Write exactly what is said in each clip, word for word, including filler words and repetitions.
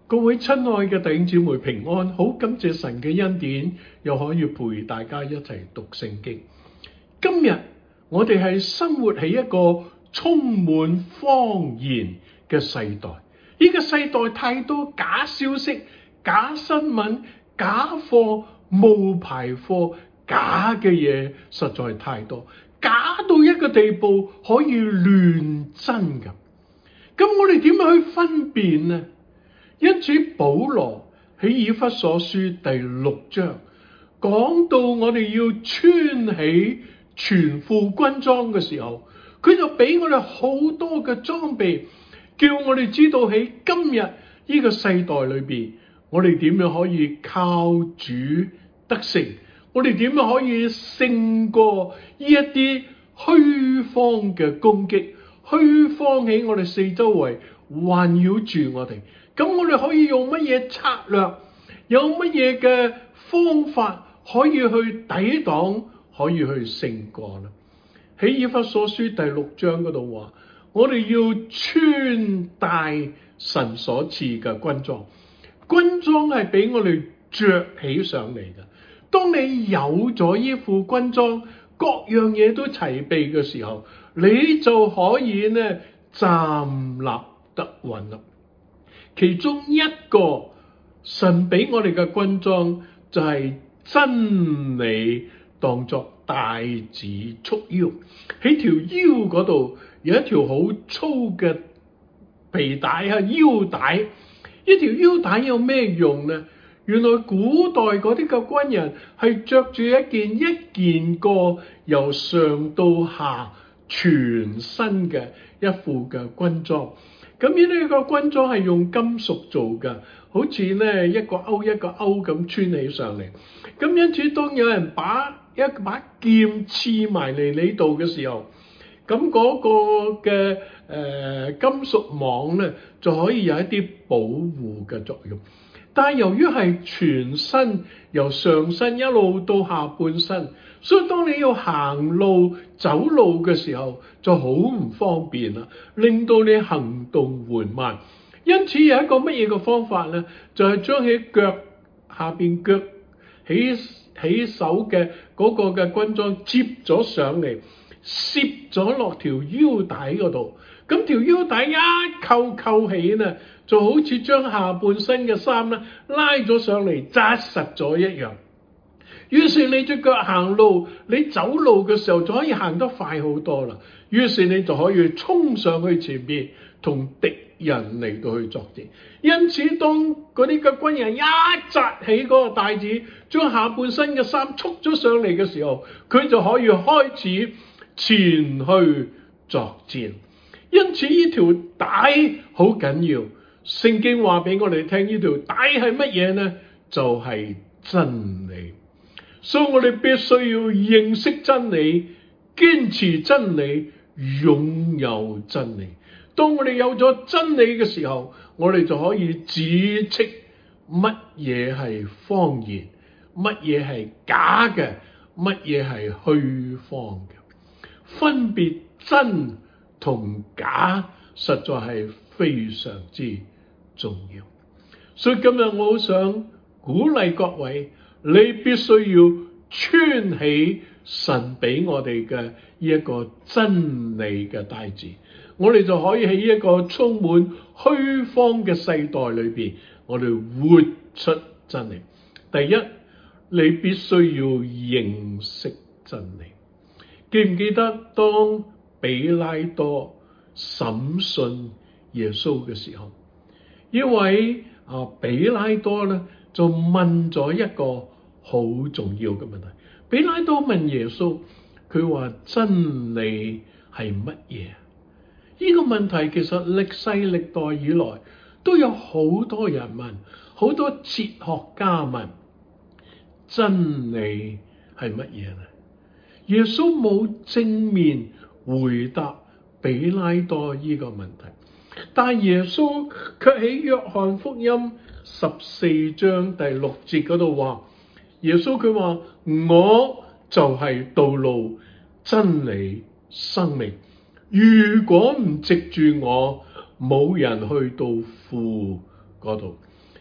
各位親愛嘅弟兄姊妹平安，好感謝神嘅恩典，又可以陪大家一齊讀聖經。今日我哋係生活喺一個充滿謊言嘅世代，呢個世代太多假消息、假新聞、假貨、冒牌貨、假嘅嘢實在太多，假到一個地步可以亂真㗎。咁我哋點樣去分辨呢？因此保羅喺以弗所書第六章講到我哋要穿起全副軍裝嘅時候，佢就俾我哋好多嘅裝備，叫我哋知道喺今日呢個世代裏邊，我哋點樣可以靠主得勝，我哋點樣可以勝過呢一啲虛謊嘅攻擊，虛謊喺我哋四周圍環繞住我哋。咁我哋可以用乜嘢策略，有乜嘢嘅方法可以去抵擋，可以去勝過呢？喺以弗所書第六章嗰度話，我哋要穿戴神所賜嘅軍裝。軍裝係俾我哋着起上嚟嘅。當你有咗呢副軍裝，各樣嘢都齊備嘅時候，你就可以呢站立得穩啦。其中一個神俾我哋嘅軍裝就係真理當作帶子束腰，喺條腰嗰度有一條好粗嘅皮帶啊，腰帶。呢條腰帶有咩用呢？原來古代嗰啲嘅軍人係着住一件一件過由上到下全身嘅一副嘅軍裝。咁呢啲個軍裝係用金屬做嘅，好似呢一個勾一個勾咁穿起上嚟。咁因此當有人把一把劍刺埋嚟你度嘅時候，咁嗰個嘅誒、呃、金屬網呢就可以有一啲保護嘅作用。但係由於係全身由上身一路到下半身，所以當你要行路走路嘅時候就好唔方便啦，令到你行動緩慢。因此有一個乜嘢嘅方法呢？就係將喺腳下邊腳起起手嘅嗰個嘅軍裝接咗上嚟，攝咗落條腰帶嗰度。咁條腰帶一扣扣起呢，就好似將下半身嘅衫咧拉咗上嚟，紮實咗一樣。於是你隻腳行路，你走路嘅時候就可以行得快好多啦。於是你就可以衝上去前邊，同敵人嚟到去作戰。因此當嗰啲嘅軍人一紮起嗰個帶子，將下半身嘅衫束咗上嚟嘅時候，佢就可以開始前去作戰。因此呢條帶好緊要，聖經話俾我哋聽，呢條帶係乜嘢呢？就係真理。所以我哋必須要認識真理，堅持真理，擁有真理。當我哋有咗真理嘅時候，我哋就可以指斥乜嘢係謊言，乜嘢係假嘅，乜嘢係虛謊嘅。分別真同假實在係非常之重要。所以今日我好想鼓勵各位，你必須要穿起神俾我哋嘅呢一個真理嘅帶子，我哋就可以喺一個充滿虛謊嘅世代裏邊，我哋活出真理。第一，你必須要認識真理。記唔記得當比拉多審訊耶穌嘅時候，呢位啊比拉多咧就問咗一個好重要嘅問題。比拉多問耶穌，佢話真理係乜嘢？呢個問題其實歷世歷代以來都有好多人問，好多哲學家問，真理係乜嘢呢？耶穌冇正面回答比拉多呢個問題，但耶穌卻喺約翰福音十四章第六節嗰度話，耶穌佢話，我就係道路、真理、生命，如果唔藉住我，冇人去到父嗰度。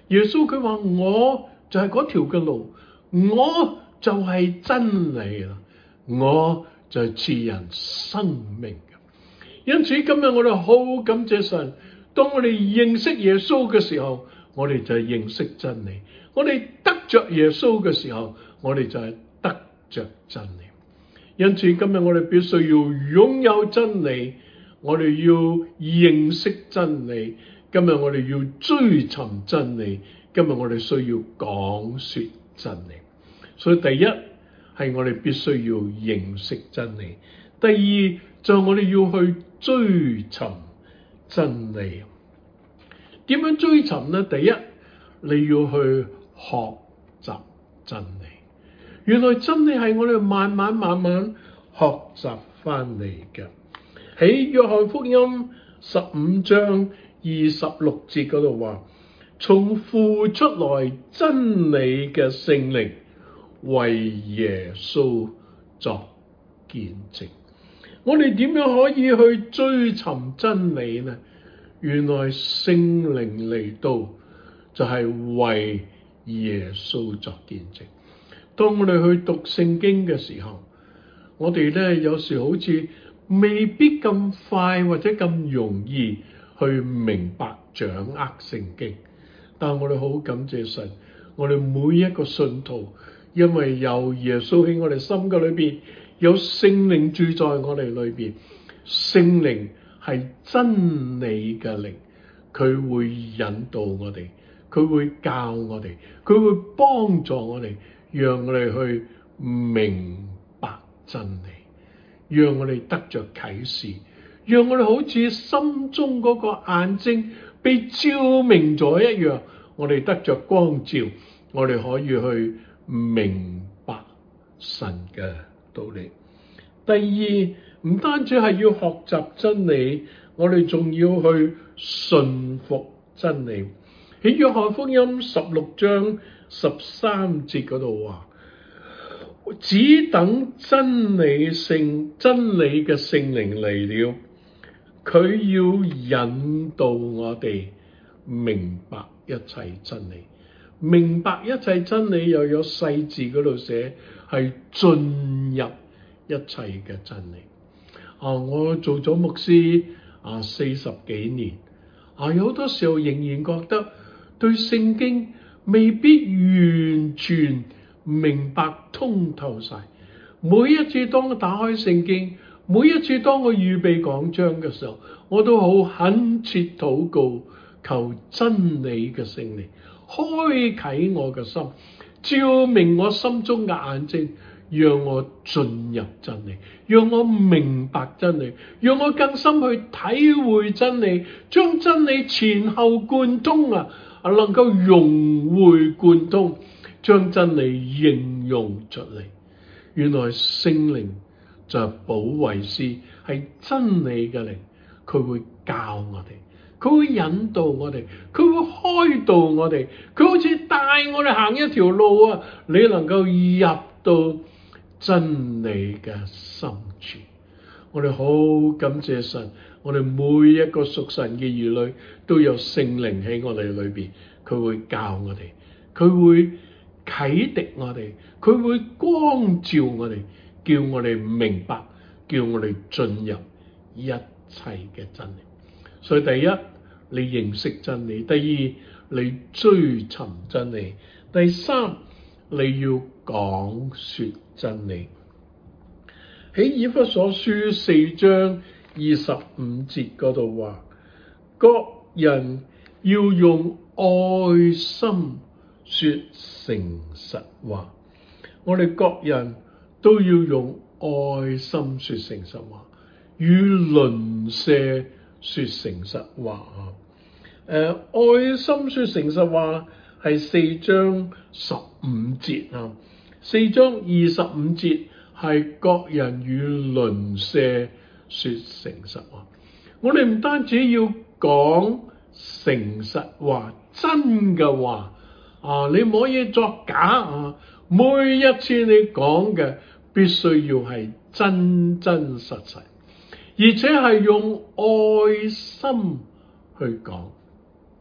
耶穌佢話我就係嗰條嘅路，我就係真理啦，我就係賜人生命嘅。因此今日我哋好感謝神，當我哋認識耶穌嘅時候，我哋就係認識真理；我哋得着耶穌嘅時候，我哋就係得着真理。因此今日我哋必須要擁有真理，我哋要認識真理。今日我哋要追尋真理，今日我哋需要講說真理。所以第一係我哋必須要認識真理，第二就係我哋要去追尋真理。點樣追尋呢？第一，你要去學習真理。原來真理係我哋慢慢慢慢學習翻嚟嘅。喺約翰福音十五章二十六節嗰度話，從父出來真理嘅聖靈為耶穌作見證。我哋點樣可以去追尋真理呢？原來聖靈嚟到就係為耶穌作見證。當我哋去讀聖經嘅時候，我哋咧有時好似未必咁快或者咁容易去明白掌握聖經，但我哋好感謝神，我哋每一個信徒，因為有耶穌喺我哋心嘅裏邊，有聖靈住在我哋裏邊，聖靈係真理嘅靈，佢會引導我哋，佢會教我哋，佢會幫助我哋，讓我哋去明白真理，讓我哋得着啟示，讓我哋好似心中嗰個眼睛被照明咗一樣，我哋得着光照，我哋可以去明白神嘅道理。第二，唔單止係要學習真理，我哋仲要去順服真理。喺約翰福音十六章十三節嗰度話，只等真理聖真理嘅聖靈嚟了，佢要引導我哋明白一切真理。明白一切真理又有細字嗰度寫係進入一切嘅真理。啊，我做咗牧師啊四十幾年，啊有好多時候仍然覺得對聖經未必完全明白通透晒。每一次當我打開聖經，每一次當我預備講章嘅時候，我都好懇切禱告，求真理嘅聖靈開啟我嘅心，照明我心中嘅眼睛，讓我進入真理，讓我明白真理，讓我更深去體會真理，將真理前後貫通啊，能夠融會貫通，將真理應用出嚟。原來聖靈就係保惠師，係真理嘅靈，佢會教我哋，佢會引導我哋，佢會開導我哋，佢好似帶我哋行一條路啊！你能夠入到真理嘅深處，我哋好感謝神，我哋每一個屬神嘅兒女都有聖靈喺我哋裏邊，佢會教我哋，佢會啟迪我哋，佢會光照我哋，叫我哋明白，叫我哋進入一切嘅真理。所以第一，你認識真理；第二，你追尋真理；第三，你要講說真理。喺以弗所書四章二十五節嗰度話，各人要用愛心說誠實話。我哋各人都要用愛心說誠實話，與鄰舍說誠實話啊！誒、呃，愛心說誠實話係四章十五節啊，四章二十五節係各人與鄰舍說誠實話。我哋唔單止要講誠實話，真嘅話啊，你唔可以作假啊！每一次你講嘅必須要係真真實實，而且係用愛心去講。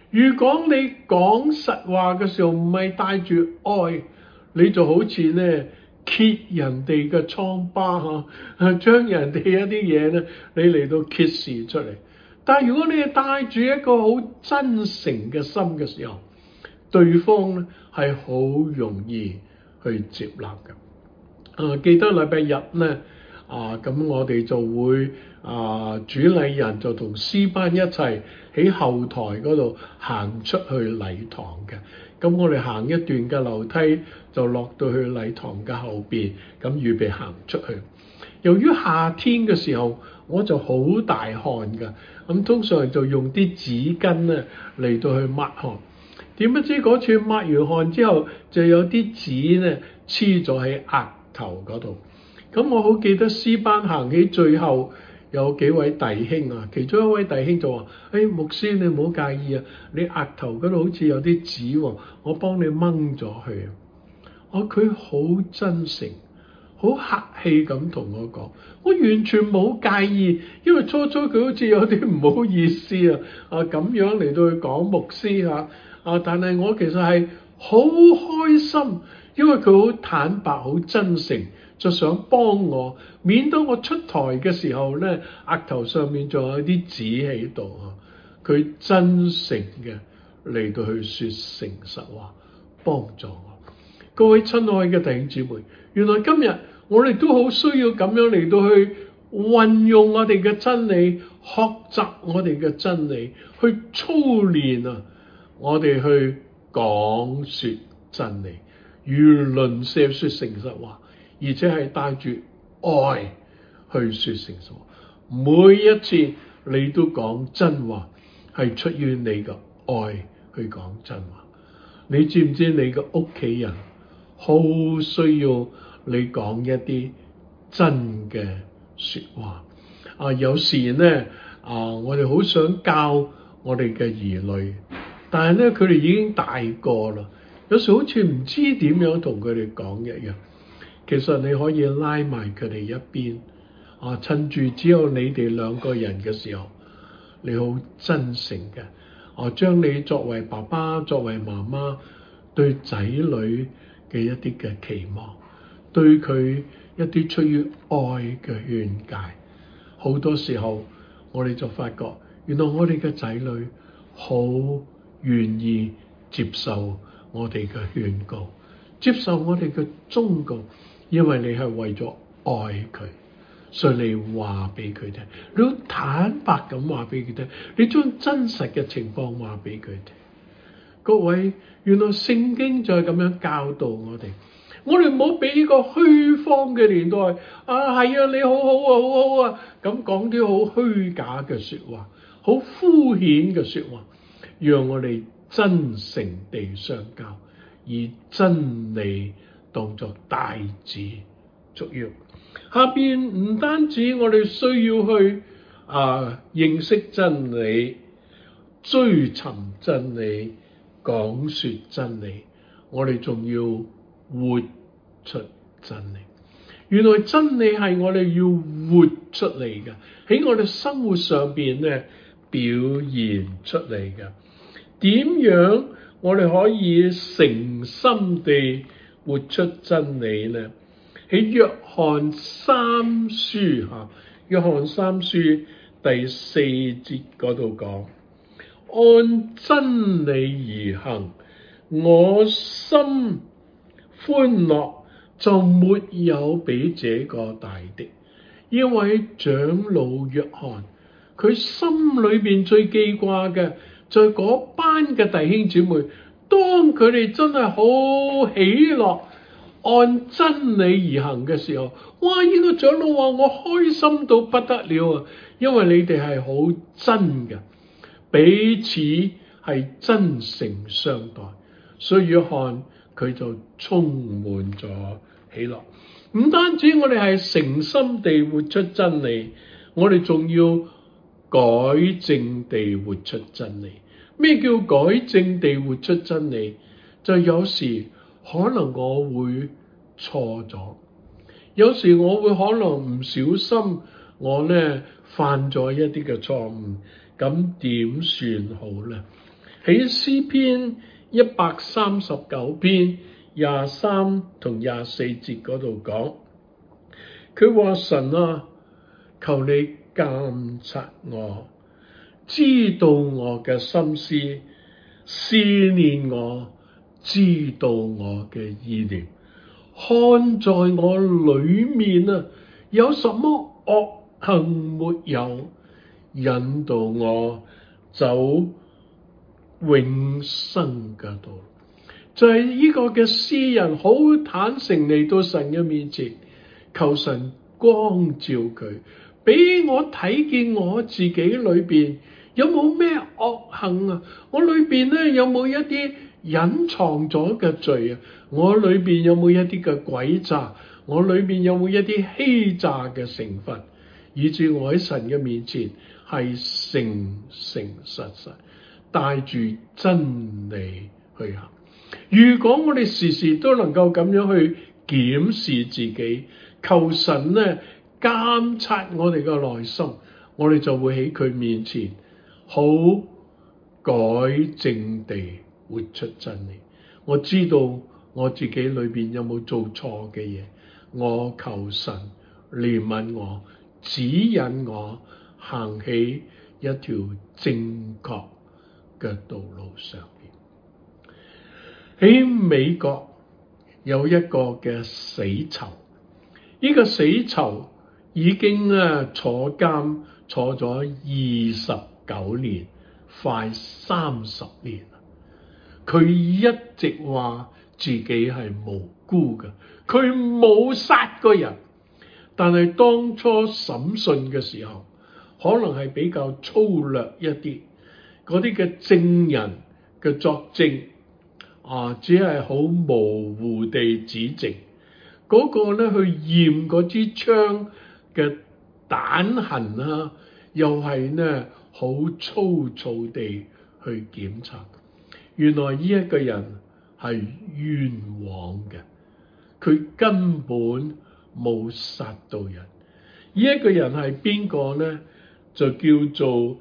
如果你講實話嘅時候唔係帶住愛，你就好似咧揭人哋嘅瘡疤嚇，將人哋一啲嘢咧，你嚟到揭示出嚟。但係如果你係帶住一個好真誠嘅心嘅時候，對方咧係好容易去接納嘅。啊，記得禮拜日咧，啊咁我哋就會啊主禮人就同詩班一齊喺後台嗰度行出去禮堂嘅。咁我哋行一段嘅樓梯就落到去禮堂嘅後邊，咁預備行出去。由於夏天嘅時候，我就好大汗㗎，咁通常就用啲紙巾咧嚟到去抹汗。點不知嗰次抹完汗之後，就有啲紙咧黐咗喺額頭嗰度。咁我好記得詩班行起最後，有幾位弟兄啊，其中一位弟兄就話：誒、哎、牧師，你唔好介意啊，你額頭嗰度好似有啲紙喎，我幫你掹咗佢。哦，佢好真誠，好客氣咁同我講，我完全冇介意，因為初初佢好似有啲唔好意思啊，啊咁樣嚟到去講牧師啊，啊但係我其實係好開心，因為佢好坦白、好真誠，就想幫我，免得我出台嘅時候咧，額頭上面仲有啲紙喺度啊。佢真誠嘅嚟到去説誠實話，幫助我。各位親愛嘅弟兄姊妹，原來今日我哋都好需要咁樣嚟到去運用我哋嘅真理，學習我哋嘅真理，去操練啊！我哋去講説真理，與鄰舍説誠實話，而且係帶住愛去説誠實話。每一次你都講真話，係出於你嘅愛去講真話。你知唔知你嘅屋企人好需要你講一啲真嘅説話？啊，有時咧啊，我哋好想教我哋嘅兒女，但係咧佢哋已經大個啦，有時好似唔知點樣同佢哋講一樣。其實你可以拉埋佢哋一邊，啊，趁住只有你哋兩個人嘅時候，你好真誠嘅，啊，將你作為爸爸、作為媽媽對仔女嘅一啲嘅期望，對佢一啲出於愛嘅勸誡。好多時候我哋就發覺，原來我哋嘅仔女好願意接受我哋嘅勸告，接受我哋嘅忠告，因為你係為咗愛佢，所以你話俾佢聽，你好坦白咁話俾佢聽，你將真實嘅情況話俾佢聽。各位，原來聖經就係咁樣教導我哋，我哋唔好俾呢個虛謊嘅年代啊，係啊，你好好啊，好好啊，咁講啲好虛假嘅說話，好敷衍嘅說話，讓我哋真誠地相交，以真理當作帶子束腰。下邊唔單止我哋需要去啊認識真理、追尋真理、講說真理，我哋仲要活出真理。原來真理係我哋要活出嚟嘅，喺我哋生活上邊咧表現出嚟嘅。點樣我哋可以誠心地活出真理呢？喺約翰三書吓，約翰三書第四節嗰度講：按真理而行，我心歡樂，就沒有比這個大的。因為長老約翰，佢心裏邊最記掛嘅就係嗰班嘅弟兄姊妹，當佢哋真係好喜樂，按真理而行嘅時候，哇！呢個長老話我開心到不得了啊，因為你哋係好真嘅，彼此係真誠相待，所以約翰佢就充滿咗喜樂。唔單止我哋係誠心地活出真理，我哋仲要改正地活出真理。咩叫改正地活出真理？就有時可能我會錯咗，有時我會可能唔小心，我咧犯咗一啲嘅錯誤，咁點算好咧？ 喺詩篇一百三十九篇廿三同廿四節嗰度講，佢話神啊，求你監察我，知道我嘅心思，試煉我，知道我嘅意念，看在我裏面啊，有什麼惡行沒有，引導我走永生嘅道路。就係呢個嘅詩人好坦誠嚟到神嘅面前，求神光照佢，俾我睇見我自己裏邊有冇咩惡行啊？我裏邊咧有冇一啲隱藏咗嘅罪啊？我裏邊有冇一啲嘅詭詐？我裏邊有冇一啲欺詐嘅成分？以致我喺神嘅面前係誠誠實實帶住真理去行。如果我哋時時都能夠咁樣去檢視自己，求神咧監察我哋嘅內心，我哋就會喺佢面前好改正地活出真理。我知道我自己裏邊有冇做錯嘅嘢，我求神憐憫我，指引我行起一條正確嘅道路上邊。喺美國有一個嘅死囚，呢個死囚已經咧坐監坐咗二十九年，快三十年。佢一直話自己係無辜嘅，佢冇殺過人，但係當初審訊嘅時候，可能係比較粗略一啲，嗰啲嘅證人嘅作證啊，只係好模糊地指證，嗰、那個咧去驗嗰支槍嘅彈痕啊，又係咧好粗糙地去檢查。原來呢一個人係冤枉嘅，佢根本冇殺到人。呢、這、一個人係邊個呢？就叫做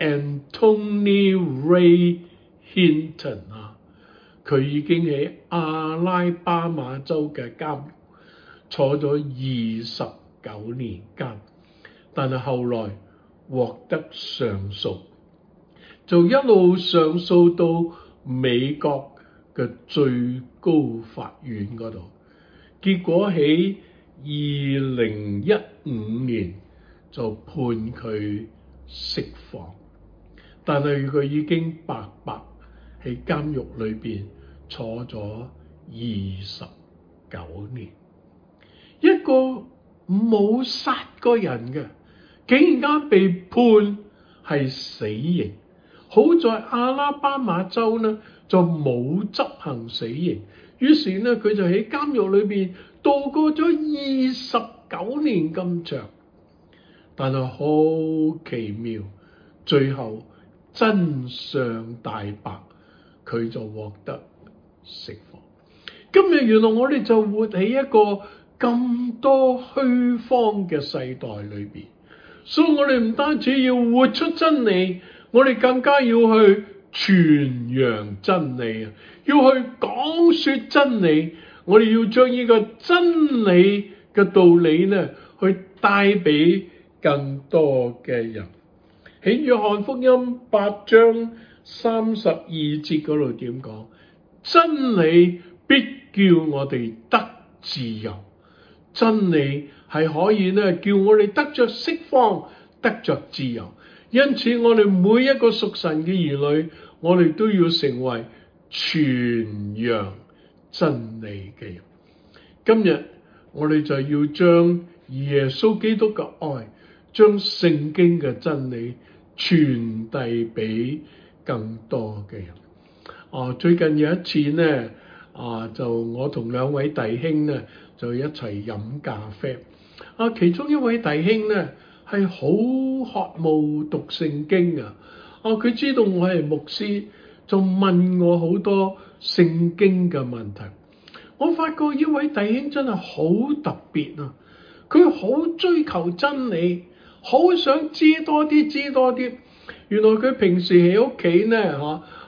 Anthony Ray Hinton 啊。佢已經喺阿拉巴馬州嘅監坐咗二十九年監，但係後來獲得上訴，就一路上訴到美國嘅最高法院嗰度，結果喺二零一五年就判佢釋放，但係佢已經白白喺監獄裏邊坐咗二十九年。一個冇殺過人嘅，竟然間被判係死刑。好在阿拉巴馬州呢就冇執行死刑，於是呢佢就喺監獄裏邊度過咗二十九年咁長。但係好奇妙，最後真相大白，佢就獲得釋放。今日原來我哋就活喺一個咁多虛謊嘅世代裏邊，所以我哋唔單止要活出真理，我哋更加要去傳揚真理啊！要去講說真理，我哋要將呢個真理嘅道理呢，去帶俾更多嘅人。喺約翰福音八章三十二節嗰度點講？真理必叫我哋得自由，真理係可以呢叫我哋得着釋放，得着自由。因此我哋每一個屬神嘅兒女，我哋都要成為傳揚真理嘅人。今日我哋就要將耶穌基督嘅愛，將聖經嘅真理傳遞俾更多嘅人。啊，最近有一次呢，啊就我同兩位弟兄呢就一齊飲咖啡。啊，其中一位弟兄呢係好渴慕讀聖經啊！啊，佢知道我係牧師，就問我好多聖經嘅問題。我發覺呢位弟兄真係好特別啊！佢好追求真理，好想知多啲，知多啲。原來佢平時喺屋企呢，吓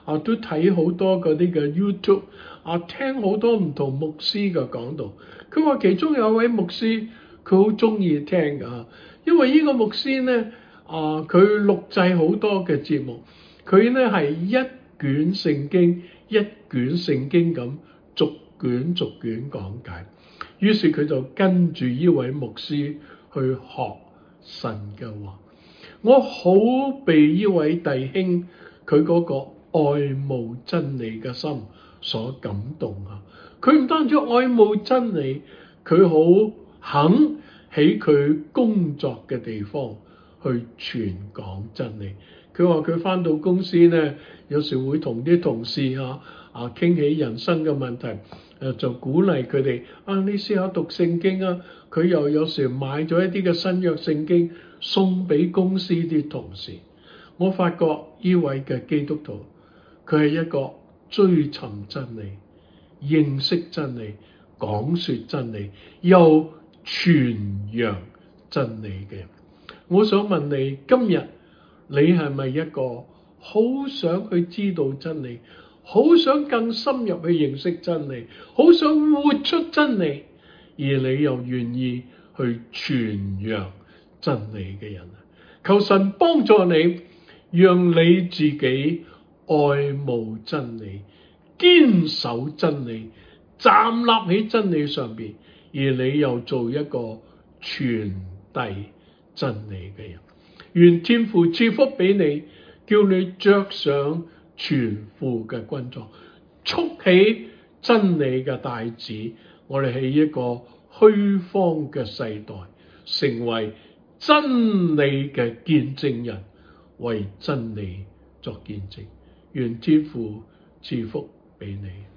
啊，都睇好多嗰啲嘅 YouTube 啊，聽好多唔同牧師嘅講道。佢話其中有一位牧師，佢好中意聽㗎，因為呢個牧師咧啊，佢錄製好多嘅節目，佢咧係一卷聖經一卷聖經咁逐卷逐卷講解。於是佢就跟住呢位牧師去學神嘅話。我好被呢位弟兄佢嗰個愛慕真理嘅心所感動啊！佢唔單止愛慕真理，佢好肯喺佢工作嘅地方去傳講真理。佢話佢返到公司咧，有時會同啲同事啊啊傾起人生嘅問題，誒就鼓勵佢哋啊，你試下讀聖經啊！佢又有時買咗一啲嘅新約聖經送俾公司啲同事。我發覺呢位嘅基督徒，佢係一個追尋真理、認識真理、講說真理又傳揚真理嘅人。我想問你，今日你係咪一個好想去知道真理，好想更深入去認識真理，好想活出真理，而你又願意去傳揚真理嘅人？求神幫助你，讓你自己愛慕真理，堅守真理，站立喺真理上邊，而你又做一個傳遞真理嘅人。願天父賜福俾你，叫你着上全副嘅軍裝，束起真理嘅帶子。我哋喺一個虛荒嘅世代，成為真理嘅見證人，為真理作見證。願天父賜福俾你。